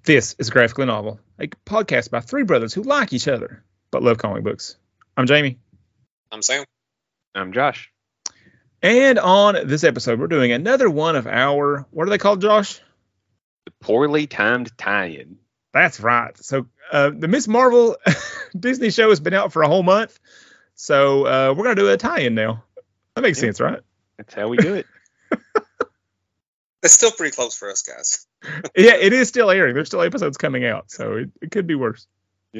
This is Graphically Novel, a podcast by three brothers who like each other but love comic books. I'm Jamie. I'm Sam. I'm Josh. And on this episode, we're doing another one of our, what are they called, Josh? The poorly timed tie-in. That's right. So the Ms. Marvel Disney show has been out for a whole month. So we're going to do a tie-in now. That makes sense, right? That's how we do it. It's still pretty close for us, guys. Yeah, it is still airing. There's still episodes coming out, so it could be worse. Yeah.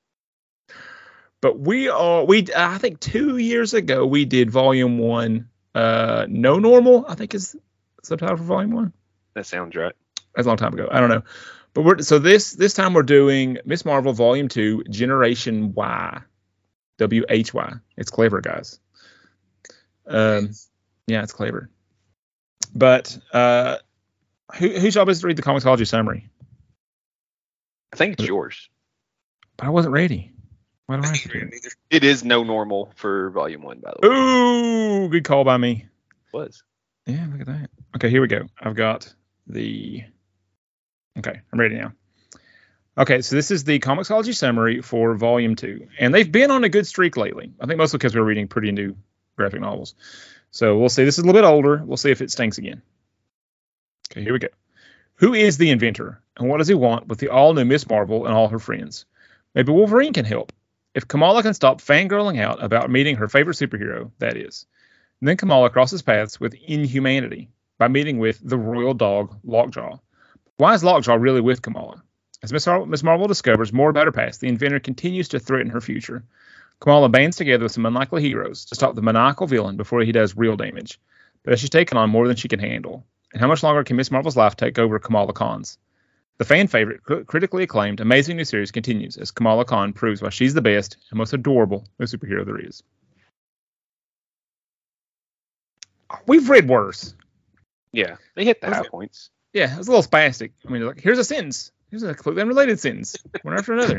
But I think 2 years ago we did Volume 1. No Normal, I think is the subtitle for Volume 1. That sounds right. That's a long time ago. I don't know. But this time we're doing Ms. Marvel Volume 2, Generation Y. WHY. It's clever, guys. Yeah, it's clever. But whose job is to read the Comixology summary? I think it's yours. But I wasn't ready. Why do I have to do it? It is No Normal for Volume 1, by the way. Ooh, good call by me. Was. Yeah, look at that. Okay, here we go. I've got the... Okay, I'm ready now. Okay, so this is the Comixology summary for Volume 2. And they've been on a good streak lately. I think mostly because we're reading pretty new graphic novels. So we'll see. This is a little bit older. We'll see if it stinks again. Okay, here we go. Who is the inventor? And what does he want with the all-new Ms. Marvel and all her friends? Maybe Wolverine can help. If Kamala can stop fangirling out about meeting her favorite superhero, that is. And then Kamala crosses paths with Inhumanity by meeting with the royal dog, Lockjaw. Why is Lockjaw really with Kamala? As Ms. Marvel discovers more about her past, the inventor continues to threaten her future. Kamala bands together with some unlikely heroes to stop the maniacal villain before he does real damage. But she's taken on more than she can handle. And how much longer can Ms. Marvel's life take over Kamala Khan's? The fan favorite, critically acclaimed, amazing new series continues as Kamala Khan proves why she's the best and most adorable new superhero there is. We've read worse. Yeah, they hit the high points. Yeah, it was a little spastic. I mean, like, here's a sentence. Here's a completely unrelated sentence, one after another.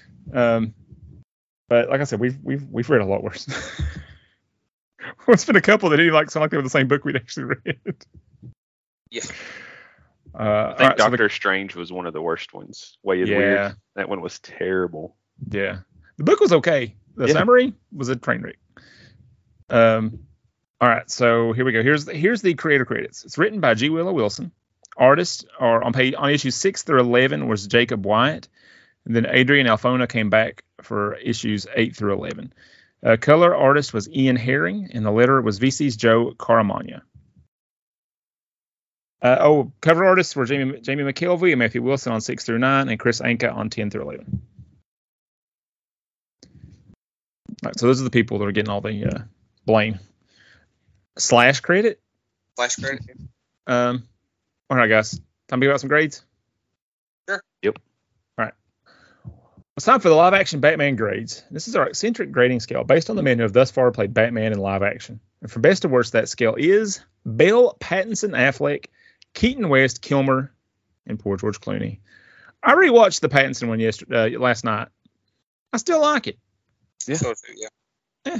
But like I said, we've read a lot worse. It's been a couple that didn't sound like they were the same book we'd actually read. Yeah. I think Doctor Strange was one of the worst ones. Weird. That one was terrible. Yeah. The book was okay. The summary was a train wreck. All right, so here we go. Here's the creator credits. It's written by G. Willow Wilson. Artists are on issues 6 through 11 was Jacob Wyatt. And then Adrian Alfona came back for issues 8 through 11. Color artist was Ian Herring, and the letterer was VC's Joe Caramagna. Cover artists were Jamie McKelvey and Matthew Wilson on 6 through 9, and Chris Anka on 10 through 11. Right, so those are the people that are getting all the blame. Slash credit. All right, guys. Time to give out some grades. Sure. Yep. All right. It's time for the live-action Batman grades. This is our eccentric grading scale based on the men who have thus far played Batman in live action. And from best to worst, that scale is Bale, Pattinson, Affleck, Keaton West, Kilmer, and poor George Clooney. I rewatched the Pattinson one last night. I still like it. Yeah. So, yeah.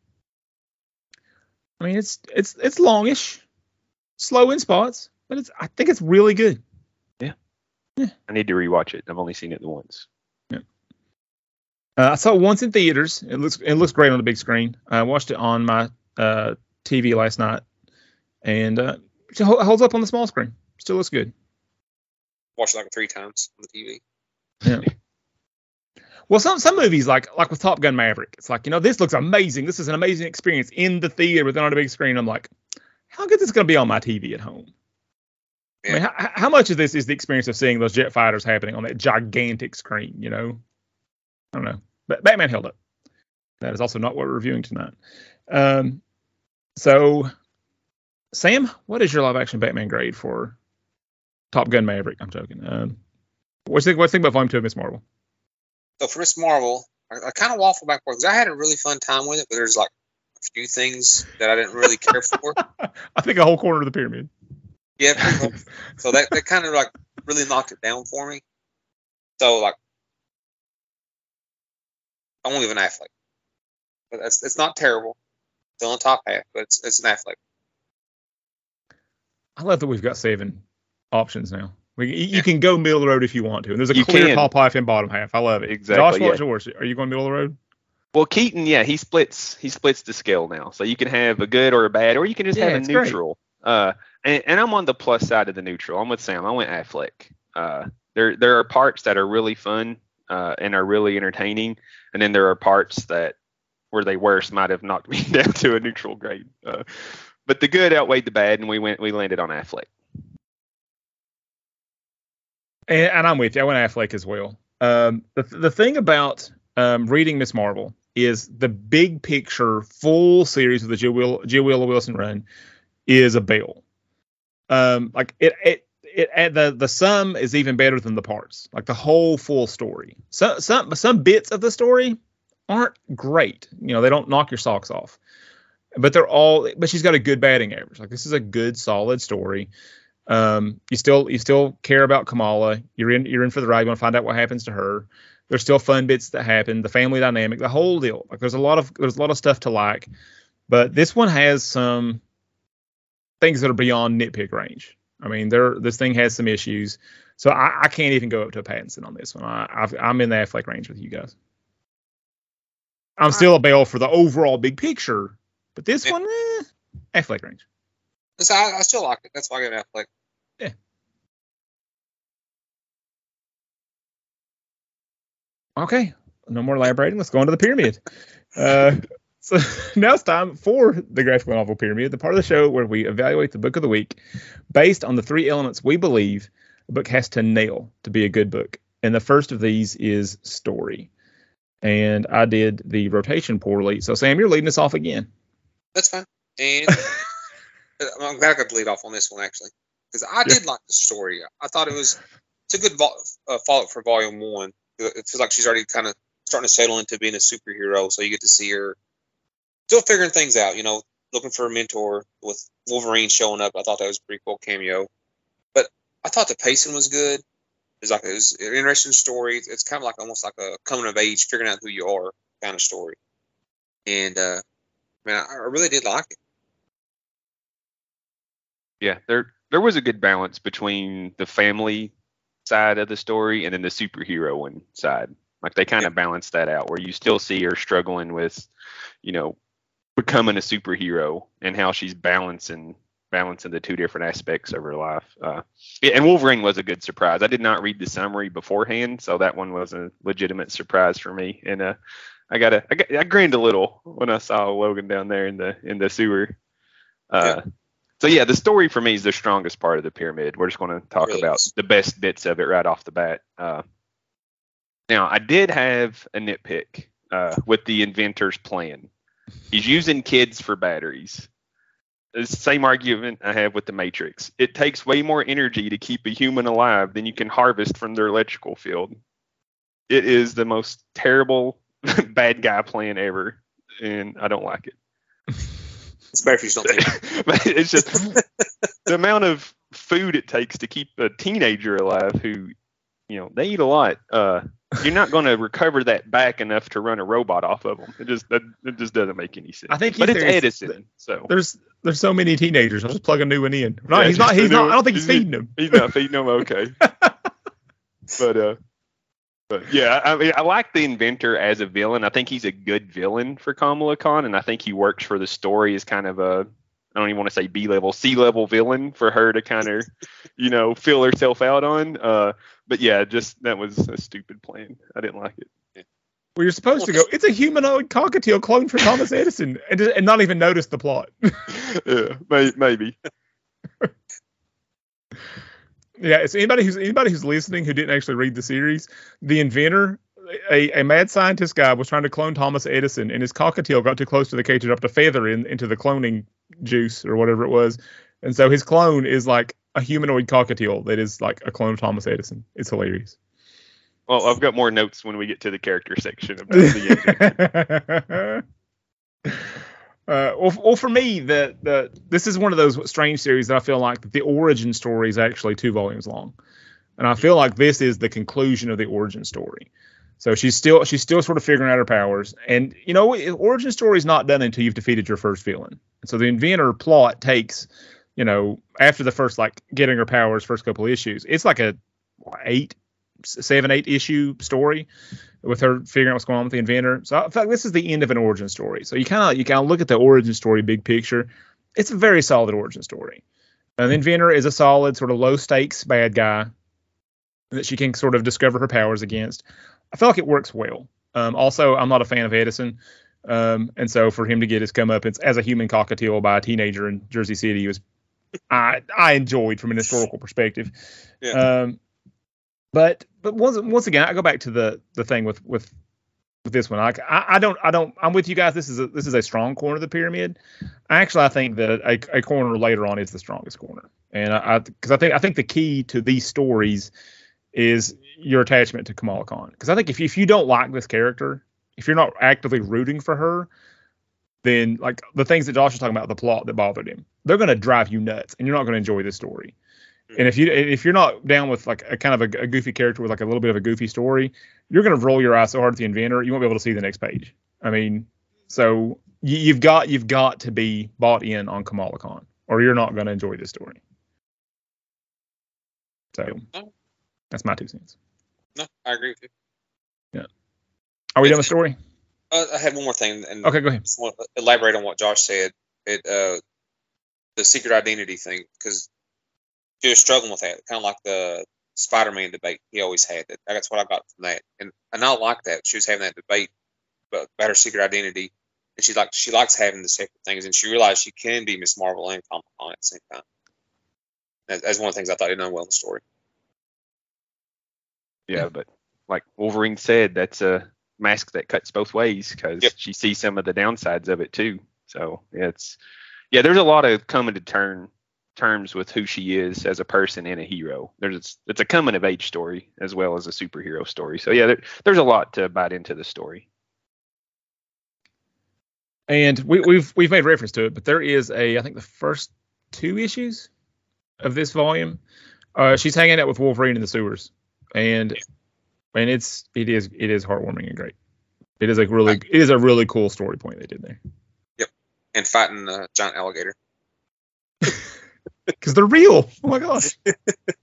I mean, it's longish, slow in spots, but I think it's really good. Yeah. I need to rewatch it. I've only seen it once. Yeah. I saw it once in theaters. It looks great on the big screen. I watched it on my TV last night, and it holds up on the small screen. Still looks good. Watched it 3 times on the TV. Yeah. Well, some movies like with Top Gun Maverick, it's like, this looks amazing. This is an amazing experience in the theater, but then on a big screen, I'm like, how good is this going to be on my TV at home? Yeah. I mean, how much of this is the experience of seeing those jet fighters happening on that gigantic screen? I don't know. But Batman held up. That is also not what we're reviewing tonight. So, Sam, what is your live action Batman grade for Top Gun Maverick? I'm joking. What's the thing about Volume 2 of Ms. Marvel? So for Ms. Marvel, I kind of waffle back because I had a really fun time with it, but there's a few things that I didn't really care for. I think a whole corner of the pyramid. Yeah, pretty much. So that kind of really knocked it down for me. So I won't give an Affleck, but it's not terrible. Still on top half, but it's an Affleck. I love that we've got 7 options now. You can go middle of the road if you want to, and there's a clear top half and bottom half. I love it. Exactly. Josh, what's yours? Are you going middle of the road? Well, Keaton, he splits the scale now, so you can have a good or a bad, or you can just have a neutral. And I'm on the plus side of the neutral. I'm with Sam. I went Affleck. There are parts that are really fun and are really entertaining, and then there are parts that where they worse might have knocked me down to a neutral grade. But the good outweighed the bad, and we landed on Affleck. And I'm with you. I went Affleck as well. The thing about reading Ms. Marvel is the big picture full series of the Jill Wheeler Wilson run is a bail. Like the sum is even better than the parts. Like the whole full story. Some bits of the story aren't great. They don't knock your socks off. But she's got a good batting average. Like this is a good solid story. You still care about Kamala. You're in for the ride. You want to find out what happens to her. There's still fun bits that happen. The family dynamic, the whole deal. Like there's a lot of stuff to like, but this one has some things that are beyond nitpick range. I mean, this thing has some issues, so I can't even go up to a Pattinson on this one. I'm in the Affleck range with you guys. I'm still a bail for the overall big picture, but this one, Affleck range. I still like it. That's why I get Affleck. Yeah. Okay. No more elaborating. Let's go on to the pyramid. So now it's time for the graphic novel pyramid, the part of the show where we evaluate the book of the week based on the 3 elements we believe the book has to nail to be a good book. And the first of these is story. And I did the rotation poorly. So Sam, you're leading us off again. That's fine. And I'm glad I got to lead off on this one, actually, because I did like the story. I thought it's a good follow-up for Volume 1. It feels like she's already kind of starting to settle into being a superhero, so you get to see her still figuring things out, looking for a mentor with Wolverine showing up. I thought that was a pretty cool cameo. But I thought the pacing was good. It was an interesting story. It's kind of like almost like a coming of age, figuring out who you are kind of story. And, I really did like it. Yeah, there was a good balance between the family side of the story and then the superhero one side. Like they kind of balanced that out where you still see her struggling with, becoming a superhero and how she's balancing the two different aspects of her life. And Wolverine was a good surprise. I did not read the summary beforehand, so that one was a legitimate surprise for me. And I grinned a little when I saw Logan down there in the sewer. So yeah, the story for me is the strongest part of the pyramid. We're just going to talk about the best bits of it right off the bat. Now, I did have a nitpick with the inventor's plan. He's using kids for batteries. It's the same argument I have with the Matrix. It takes way more energy to keep a human alive than you can harvest from their electrical field. It is the most terrible bad guy plan ever, and I don't like it. It's better if you don't take it. It's just the amount of food it takes to keep a teenager alive who, they eat a lot. You're not going to recover that back enough to run a robot off of them. It just doesn't make any sense. I think but it's Edison. So there's so many teenagers. I'll just plug a new one in. No, he's not. I don't think he's feeding them. He's not feeding them. Okay. But yeah, I mean, I like the inventor as a villain. I think he's a good villain for Kamala Khan, and I think he works for the story as kind of I don't even want to say B-level, C-level villain for her to kind of, fill herself out on. But yeah, that was a stupid plan. I didn't like it. Well, you're supposed to go, it's a humanoid cockatiel clone for Thomas Edison, and not even notice the plot. Yeah, maybe. Yeah, so anybody who's listening who didn't actually read the series, the inventor, a mad scientist guy, was trying to clone Thomas Edison, and his cockatiel got too close to the cage and dropped a feather into the cloning juice or whatever it was, and so his clone is like a humanoid cockatiel that is like a clone of Thomas Edison. It's hilarious. Well, I've got more notes when we get to the character section about the engine. Well, for me, this is one of those strange series that I feel like the origin story is actually 2 volumes long, and I feel like this is the conclusion of the origin story. So she's still sort of figuring out her powers, and origin story is not done until you've defeated your first villain. And so the inventor plot takes after the first like getting her powers first couple issues, it's like a 7-8 issue story with her figuring out what's going on with the inventor. So I feel like this is the end of an origin story. So you kind of look at the origin story big picture. It's a very solid origin story. And the inventor is a solid sort of low stakes bad guy that she can sort of discover her powers against. I feel like it works well. Also, I'm not a fan of Edison. And so for him to get his comeuppance as a human cockatiel by a teenager in Jersey City was I enjoyed from an historical perspective. Yeah. But once again, I go back to the thing with this one. I'm with you guys. This is a strong corner of the pyramid. I think that a corner later on is the strongest corner. And I think the key to these stories is your attachment to Kamala Khan. Because I think if you don't like this character, if you're not actively rooting for her, then like the things that Josh was talking about, the plot that bothered him, they're going to drive you nuts, and you're not going to enjoy this story. And if you're not down with like a kind of a goofy character with like a little bit of a goofy story, you're going to roll your eyes so hard at the inventor, you won't be able to see the next page. I mean, so you've got to be bought in on Kamala Khan, or you're not going to enjoy this story. So that's my 2 cents. No, I agree with you. Yeah. Are we done with story? I had one more thing, and okay, go ahead. Just want to elaborate on what Josh said. The secret identity thing, because she was struggling with that, kind of like the Spider-Man debate he always had. That's what I got from that, and I like that she was having that debate about her secret identity, and she likes having the separate things, and she realized she can be Miss Marvel and Kamala Khan at the same time. That's one of the things I thought he done well in the story. Yeah, but like Wolverine said, that's a mask that cuts both ways, because she sees some of the downsides of it too. So there's a lot of coming to terms with who she is as a person and a hero. It's a coming of age story as well as a superhero story. So there's a lot to bite into the story. And we've made reference to it, but there is I think the first 2 issues of this volume, she's hanging out with Wolverine in the sewers, and it is heartwarming and great. It is a really cool story point they did there. Yep, and fighting a giant alligator. Because they're real. Oh my gosh. All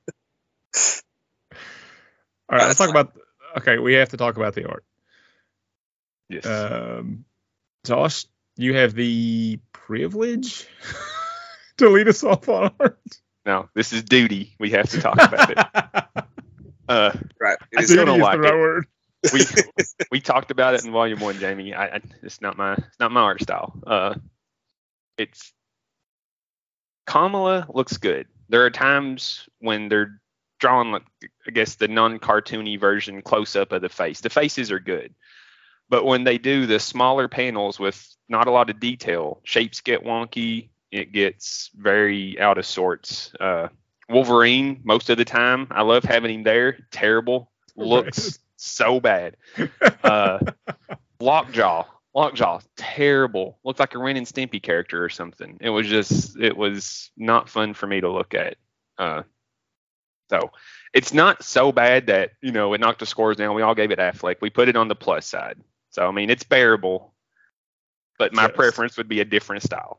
right, let's talk about. Okay, we have to talk about the art. Yes. Josh, you have the privilege to lead us off on art. No, this is duty. We have to talk about it. Right. I still don't like the right it. word. We talked about it in volume 1, Jamie. It's not my art style. It's Kamala looks good. There are times when they're drawing, like, I guess, the non-cartoony version close up of the face. The faces are good, but when they do the smaller panels with not a lot of detail, shapes get wonky. It gets very out of sorts. Wolverine, most of the time, I love having him there. Terrible. Looks so bad. Lockjaw, terrible. Looked like a Ren and Stimpy character or something. It was not fun for me to look at. So it's not so bad that, it knocked the scores down. We all gave it Affleck. We put it on the plus side. So, I mean, it's bearable, but my preference would be a different style.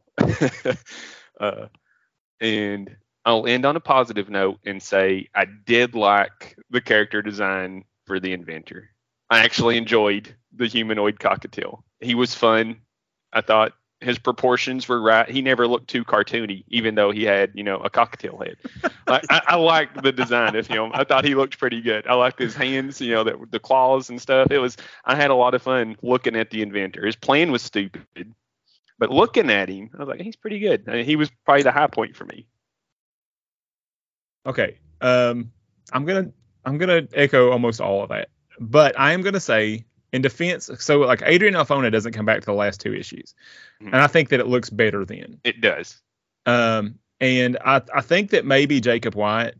And I'll end on a positive note and say I did like the character design for the inventor. I actually enjoyed the humanoid cockatiel. He was fun. I thought his proportions were right. He never looked too cartoony, even though he had, a cockatiel head. I liked the design of him. I thought he looked pretty good. I liked his hands, the claws and stuff. I had a lot of fun looking at the inventor. His plan was stupid, but looking at him, I was like, he's pretty good. He was probably the high point for me. Okay. I'm gonna echo almost all of that, but I am gonna say in defense. So like Adrian Alphona doesn't come back to the last 2 issues, and I think that it looks better then. It does. And I think that maybe Jacob Wyatt,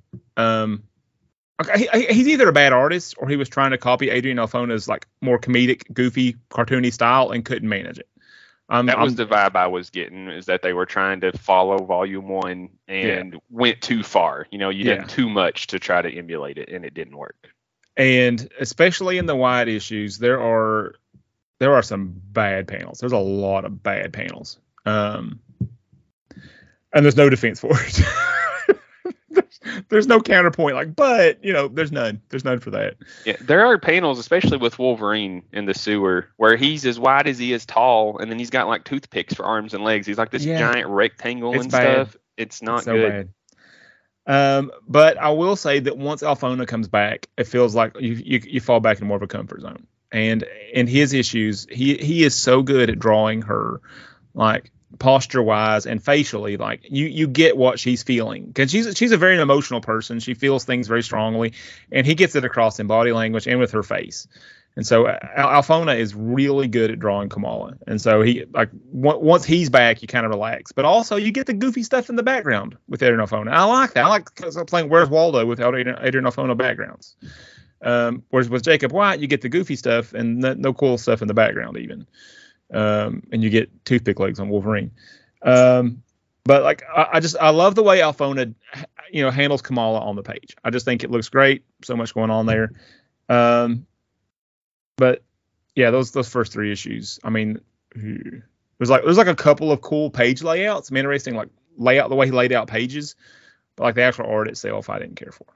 he's either a bad artist or he was trying to copy Adrian Alphona's like more comedic, goofy, cartoony style and couldn't manage it. That was the vibe I was getting, is that they were trying to follow volume 1 and went too far. You did too much to try to emulate it, and it didn't work. And especially in the Wyatt issues, there are some bad panels. There's a lot of bad panels. And there's no defense for it. there's no counterpoint. Like, but there's none. There's none for that. Yeah, there are panels, especially with Wolverine in the sewer, where he's as wide as he is tall, and then he's got like toothpicks for arms and legs. He's like this giant rectangle and bad. stuff. It's not so good. Bad. But I will say that once Alfona comes back, it feels like you fall back in more of a comfort zone. And in his issues, he is so good at drawing her, like posture wise and facially, like you get what she's feeling, because she's a very emotional person. She feels things very strongly, and he gets it across in body language and with her face. And so Alfona is really good at drawing Kamala. And so he, like, once he's back, you kind of relax. But also you get the goofy stuff in the background with Adrian Alfona. I like that. I like playing Where's Waldo without Adrian Alfona backgrounds. Whereas with Jacob White, you get the goofy stuff and no cool stuff in the background even. And you get toothpick legs on Wolverine. But like I love the way Alfona handles Kamala on the page. I just think it looks great. So much going on there. But yeah, those first three issues. I mean, there's like a couple of cool page layouts. Some interesting like layout, the way he laid out pages. But like the actual art itself, I didn't care for.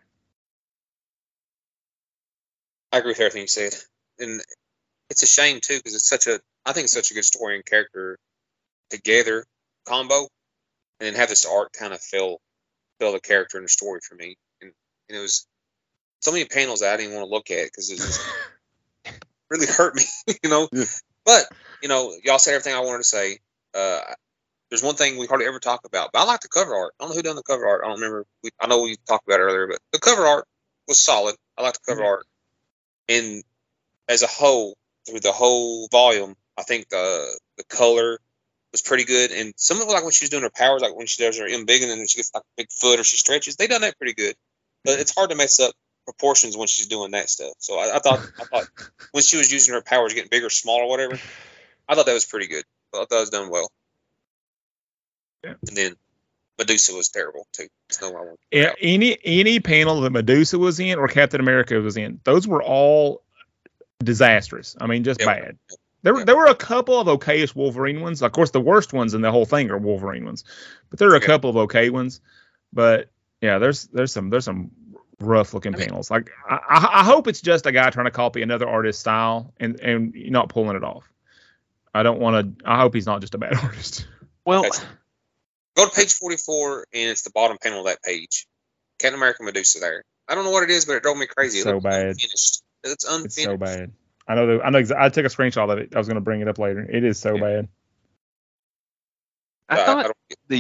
I agree with everything you said, and it's a shame too because I think it's such a good story and character together combo, and then have this art kind of fill the character and the story for me, and it was so many panels that I didn't want to look at because it just really hurt me, Yeah. But y'all said everything I wanted to say. There's one thing we hardly ever talk about, but I like the cover art. I don't know who done the cover art. I don't remember. I know we talked about it earlier, but the cover art was solid. I like the cover art. And as a whole, through the whole volume, I think the color was pretty good. And some of it, like when she's doing her powers, like when she does her embiggen and then she gets like a big foot or she stretches, they done that pretty good. But it's hard to mess up proportions when she's doing that stuff. So I thought when she was using her powers, getting bigger, smaller, whatever, I thought that was pretty good. I thought that was done well. Yeah. And then Medusa was terrible too. Yeah, any panel that Medusa was in or Captain America was in, those were all disastrous. I mean, just bad. There were a couple of okayish Wolverine ones. Of course, the worst ones in the whole thing are Wolverine ones, but there are a couple of okay ones. But yeah, there's some rough looking panels. Like I hope it's just a guy trying to copy another artist's style and not pulling it off. I hope he's not just a bad artist. Well. Go to page 44, and it's the bottom panel of that page. Captain America Medusa there. I don't know what it is, but it drove me crazy. So bad. Unfinished. It's unfinished. It's so bad. I know. I took a screenshot of it. I was going to bring it up later. It is so bad. I thought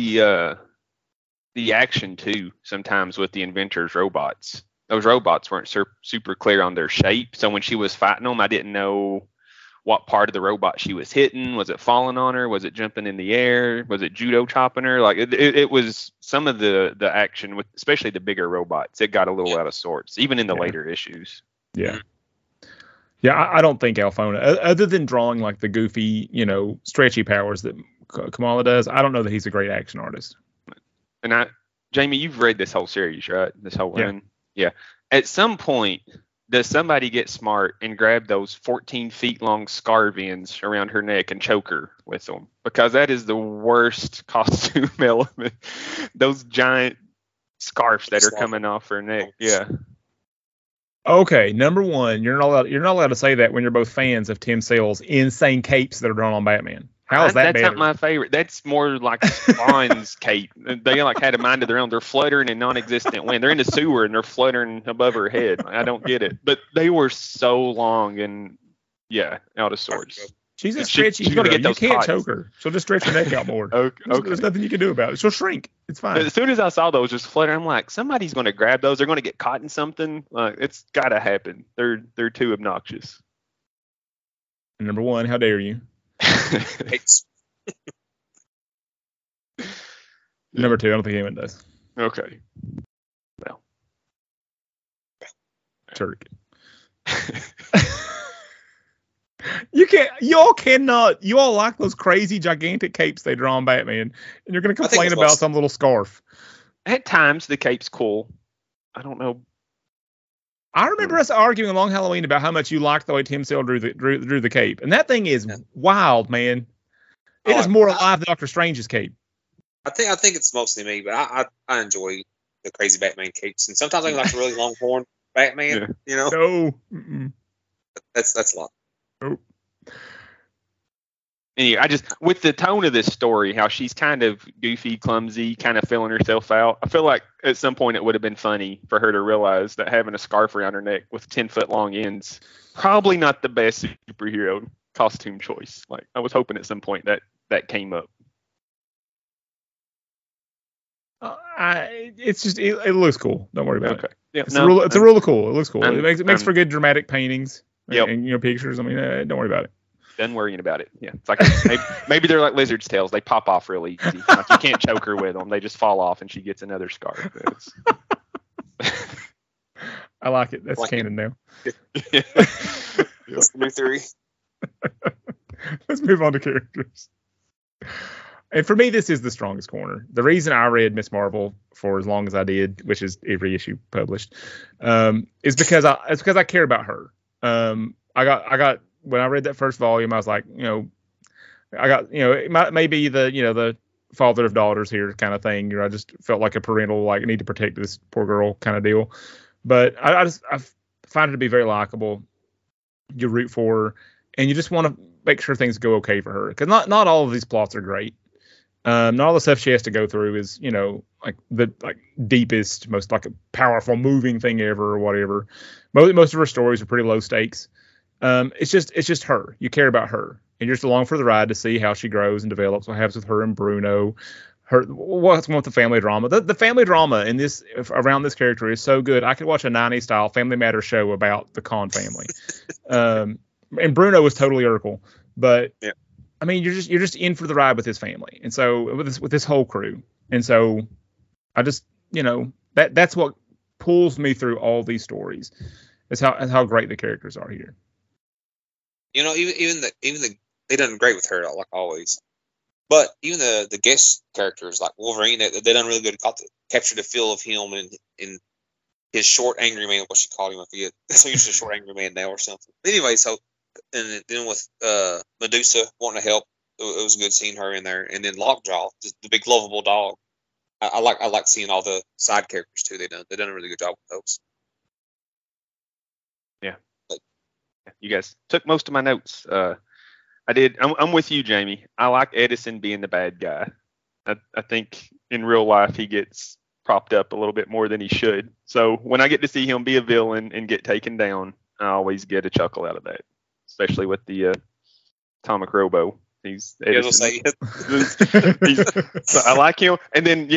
the action too. Sometimes with the Inventors robots, those robots weren't super clear on their shape. So when she was fighting them, I didn't know what part of the robot she was hitting. Was it falling on her? Was it jumping in the air? Was it judo chopping her? Like it was some of the action with, especially the bigger robots. It got a little out of sorts, even in the later issues. Yeah. Yeah. I don't think Alfona, other than drawing like the goofy, stretchy powers that Kamala does, I don't know that he's a great action artist. And Jamie, you've read this whole series, right? This whole run. Yeah. At some point, does somebody get smart and grab those 14 feet long scarf ends around her neck and choke her with them? Because that is the worst costume element. Those giant scarves that are coming off her neck. Yeah. Okay, number one, you're not allowed to say that when you're both fans of Tim Sale's insane capes that are drawn on Batman. How is that That's better? not my favorite. That's more like Spawn's cape. They like had a mind of their own. They're fluttering in non-existent wind. They're in the sewer and they're fluttering above her head. I don't get it. But they were so long and out of sorts. She's a stretchy. She's gonna get those. You can't choke her. She'll just stretch her neck out more. Okay. There's nothing you can do about it. She'll shrink. It's fine. As soon as I saw those just fluttering, I'm like, somebody's gonna grab those. They're gonna get caught in something. It's gotta happen. They're too obnoxious. Number one, how dare you? Number two, I don't think anyone does. Okay. Well. Turk. You all like those crazy gigantic capes they draw on Batman, and you're going to complain about some little scarf. At times, the cape's cool. I don't know. I remember us arguing along Halloween about how much you liked the way Tim Sale drew the cape, and that thing is wild, man. It is more alive than Doctor Strange's cape. I think it's mostly me, but I enjoy the crazy Batman capes, and sometimes I like a really longhorn Batman. No. Mm-mm. That's a lot. Nope. Anyway, I just with the tone of this story, how she's kind of goofy, clumsy, kind of filling herself out. I feel like at some point it would have been funny for her to realize that having a scarf around her neck with 10-foot long ends probably not the best superhero costume choice. Like I was hoping at some point that came up. It's just it looks cool. Don't worry about it. Yeah, it's a rule of cool. It looks cool. It makes for good dramatic paintings. Yep. And pictures. I mean, don't worry about it. Done worrying about it. Yeah, it's like maybe they're like lizard's tails. They pop off real easy. Like you can't choke her with them. They just fall off, and she gets another scarf. I like it. That's canon now. That's the new theory. Let's move on to characters. And for me, this is the strongest corner. The reason I read Miss Marvel for as long as I did, which is every issue published, is because I care about her. I got when I read that first volume, I was like, it may be the father of daughters here kind of thing. I just felt like a parental, like I need to protect this poor girl kind of deal. But I find her to be very likable. You root for her, and you just want to make sure things go okay for her, because not all of these plots are great. Not all the stuff she has to go through is, like the deepest, most like a powerful, moving thing ever or whatever. Most of her stories are pretty low stakes. It's just her. You care about her, and you're just along for the ride to see how she grows and develops. What happens with her and Bruno, what's going with the family drama. The family drama in this around this character is so good. I could watch a 90s style Family Matters show about the Khan family. And Bruno was totally Urkel, but yeah. I mean, you're just in for the ride with his family, and so with this whole crew, and so I just that's what pulls me through all these stories, is how great the characters are here. Even they done great with her, like always. But even the guest characters like Wolverine, they done really good to capture the feel of him in his short angry man. What she called him, I forget. So he's just a short angry man now or something. But anyway, and then with Medusa wanting to help, it was good seeing her in there. And then Lockjaw, the big lovable dog. I like seeing all the side characters too. They done a really good job with those. Yeah. You guys took most of my notes. I did. I'm with you, Jamie. I like Edison being the bad guy. I think in real life he gets propped up a little bit more than he should. So when I get to see him be a villain and get taken down, I always get a chuckle out of that. Especially with the Atomic Robo. He's Edison. So I like him. And then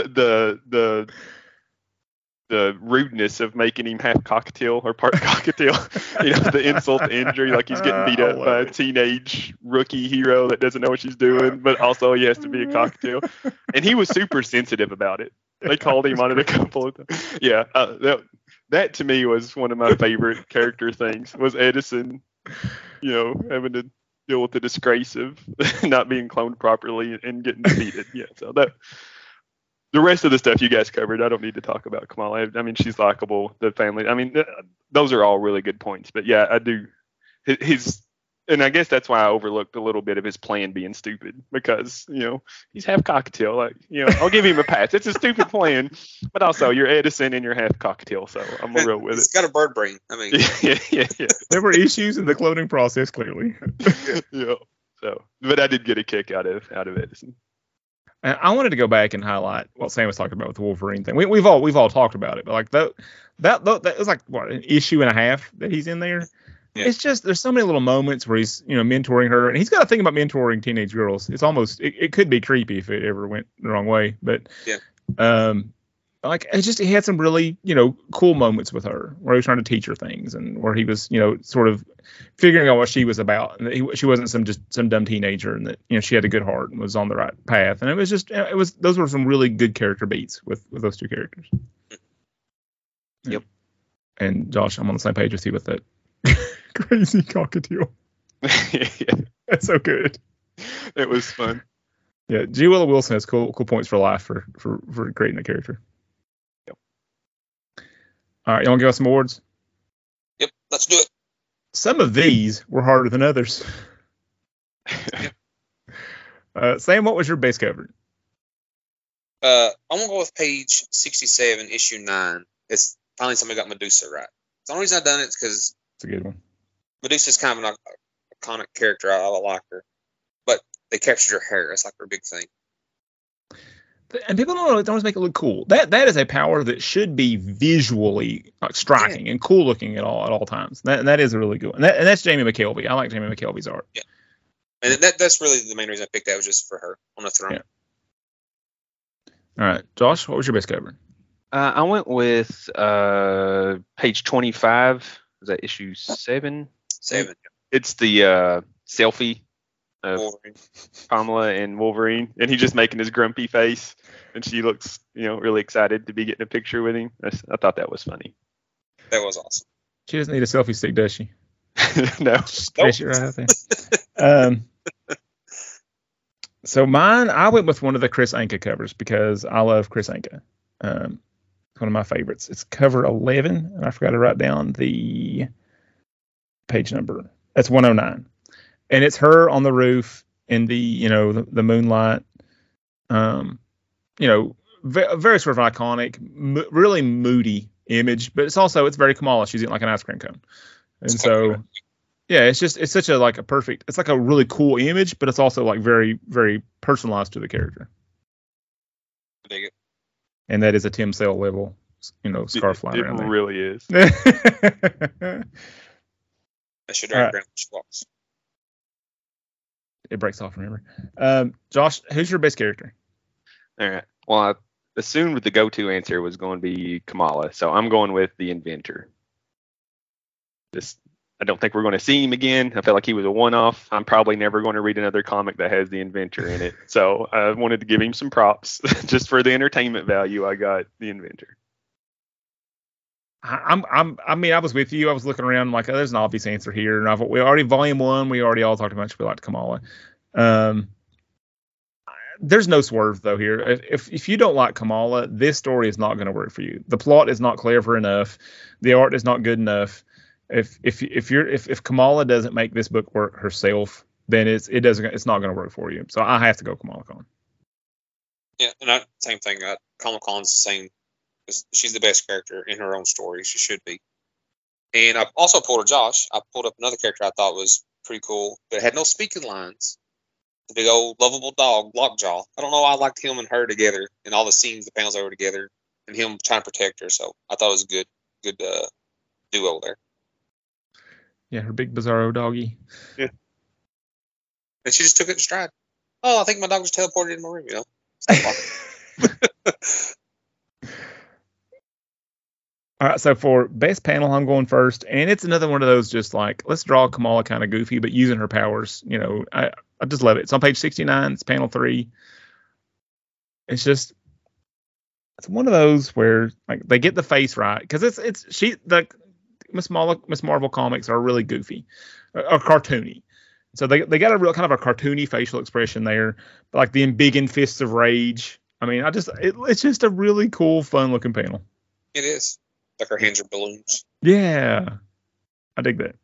the rudeness of making him half cockatiel or part cockatiel, the insult to injury, like he's getting beat up by a teenage rookie hero that doesn't know what she's doing, but also he has to be a cockatiel. And he was super sensitive about it. They called him on it a couple of times. Yeah, that to me was one of my favorite character things, was Edison, having to deal with the disgrace of not being cloned properly and getting defeated. Yeah, so that. The rest of the stuff you guys covered, I don't need to talk about Kamala. I mean, she's likable. The family. I mean, those are all really good points. But yeah, I do. And I guess that's why I overlooked a little bit of his plan being stupid, because he's half cockatiel. Like I'll give him a pass. It's a stupid plan, but also you're Edison and you're half cockatiel, so I'm gonna roll with it. It's got a bird brain. I mean, yeah. There were issues in the cloning process, clearly. Yeah. So, but I did get a kick out of Edison. And I wanted to go back and highlight what Sam was talking about with the Wolverine thing. We've all talked about it, but like that was like an issue and a half that he's in there. Yeah. It's just there's so many little moments where he's mentoring her, and he's got a thing about mentoring teenage girls. It's almost it could be creepy if it ever went the wrong way, but yeah. Like he had some really cool moments with her where he was trying to teach her things, and where he was sort of figuring out what she was about, and that she wasn't some dumb teenager, and that she had a good heart and was on the right path. And those were some really good character beats with those two characters. Yep. And Josh, I'm on the same page with you with that crazy cockatiel. Yeah. That's so good. It was fun. Yeah, G. Willow Wilson has cool points for life for creating a character. All right, you want to give us some awards? Yep, let's do it. Some of these were harder than others. Sam, what was your base cover? I'm gonna go with page 67, issue 9. It's finally somebody got Medusa right. The only reason I've done it is because It's a good one. Medusa's kind of an iconic character. I like her, but they captured her hair. That's like her big thing. And people don't always make it look cool. That is a power that should be visually striking and cool looking at all times. That is a really good one. And that's Jamie McKelvey. I like Jamie McKelvey's art. Yeah, and that's really the main reason I picked that was just for her on the throne. Yeah. All right, Josh, what was your best cover? I went with page 25. Is that issue 7? 7. It's the selfie of Wolverine. Kamala and Wolverine, and he's just making his grumpy face, and she looks, really excited to be getting a picture with him. I thought that was funny. That was awesome. She doesn't need a selfie stick, does she? No. Stretch it right out there. So mine, I went with one of the Chris Anka covers because I love Chris Anka. It's one of my favorites. It's cover 11, and I forgot to write down the page number. That's 109, and it's her on the roof in the the moonlight. Very sort of iconic, really moody image, but it's very Kamala. She's eating like an ice cream cone, and so. Yeah, it's such a perfect. It's like a really cool image, but it's also like very, very personalized to the character. I dig it. And that is a Tim Sale level, scarf flying around there. It really is. That should All right. around she walks. It breaks off. Remember, Josh, who's your best character? All right. Well, I assumed the go-to answer was going to be Kamala, so I'm going with the Inventor. I don't think we're going to see him again. I felt like he was a one-off. I'm probably never going to read another comic that has the Inventor in it. So I wanted to give him some props. Just for the entertainment value, I got the Inventor. I was with you. I was looking around like, there's an obvious answer here. And we already volume 1. We already all talked about we liked Kamala. There's no swerve though here. If you don't like Kamala, this story is not going to work for you. The plot is not clever enough. The art is not good enough. If Kamala doesn't make this book work herself, then it's not going to work for you. So I have to go Kamala Khan. Yeah, and same thing. Kamala Khan's the same. She's the best character in her own story. She should be. And I also pulled Josh. I pulled up another character I thought was pretty cool, but had no speaking lines. The big old lovable dog, Lockjaw. I don't know why I liked him and her together and all the scenes, the panels they were together, and him trying to protect her. So I thought it was a good duo there. Yeah, her big bizarro doggy. Yeah. And she just took it in stride. Oh, I think my dog just teleported in my room, All right, so for best panel, I'm going first, and it's another one of those just like, let's draw Kamala kind of goofy, but using her powers. I just love it. It's on page 69. It's panel 3. It's one of those where like they get the face right because Miss Marvel comics are really goofy, or cartoony. So they got a real kind of a cartoony facial expression there, like the embiggen fists of rage. I mean, it's just a really cool, fun looking panel. It is. Like her hands are balloons. Yeah, I dig that.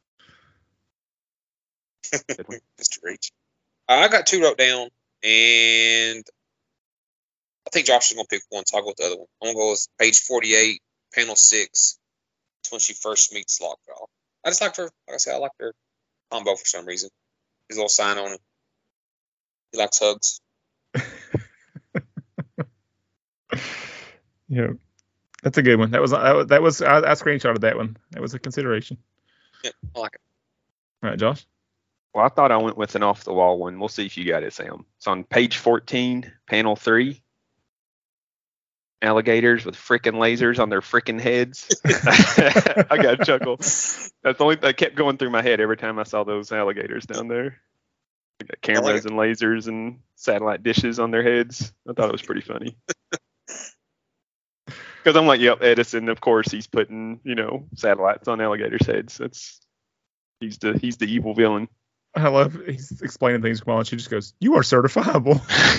Mr. Rage. I got 2 wrote down, and I think Josh is going to pick one, so I'll go with the other one. I'm going to go with page 48, panel 6. It's when she first meets Lockjaw. I just liked her. Like I said, I liked her combo for some reason. His little sign on him. He likes hugs. Yeah, that's a good one. I screenshotted that one. That was a consideration. Yeah, I like it. All right, Josh. Well, I thought I went with an off-the-wall one. We'll see if you got it, Sam. It's on page 14, panel 3. Alligators with frickin' lasers on their frickin' heads. I got a chuckle. That's the only that kept going through my head every time I saw those alligators down there. They got cameras and lasers and satellite dishes on their heads. I thought it was pretty funny. Because I'm like, yep, Edison. Of course, he's putting satellites on alligators' heads. He's the evil villain. I love he's explaining things well, and she just goes, "You are certifiable."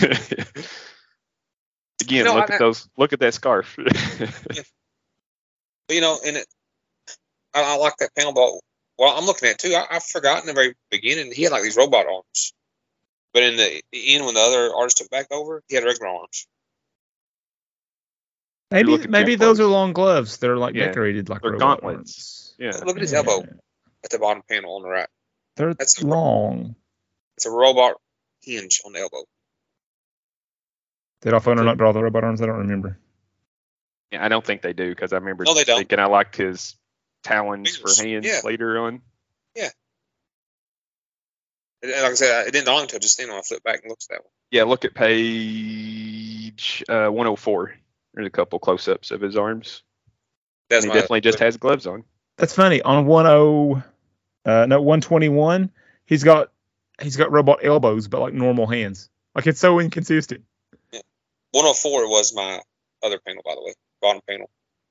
Again, look at that scarf. Yeah. And I like that panel, but I'm looking at it too. I forgot in the very beginning he had like these robot arms, but in the end when the other artist took back over, he had regular arms. Maybe those are long gloves. They're like decorated like they're robot gauntlets. arms. Yeah. Look at his elbow at the bottom panel on the right. That's long. It's a robot hinge on the elbow. Did Alphona not draw the robot arms? I don't remember. Yeah, I don't think they do because I remember they don't. thinking I liked his talons for hands later on. Yeah. And like I said, it didn't dawn until just then when I flipped back and looked at that one. Yeah, look at page 104. There's a couple close-ups of his arms. He definitely just has gloves on. That's funny. On 121, he's got robot elbows, but like normal hands. Like it's so inconsistent. Yeah. 104 was my other panel, by the way, bottom panel.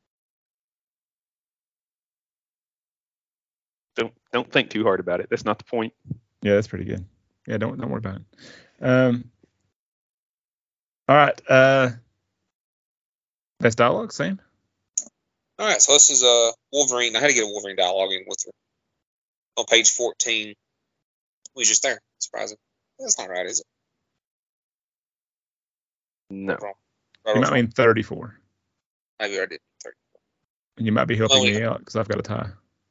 Don't think too hard about it. That's not the point. Yeah, that's pretty good. Yeah, don't worry about it. All right. Best dialogue, Sam. All right, so this is Wolverine. I had to get a Wolverine dialogue in with her. On page 14, we was just there. Surprising. That's not right, is it? No. You might mean 34. Maybe I did 34. And you might be helping me out because I've got a tie.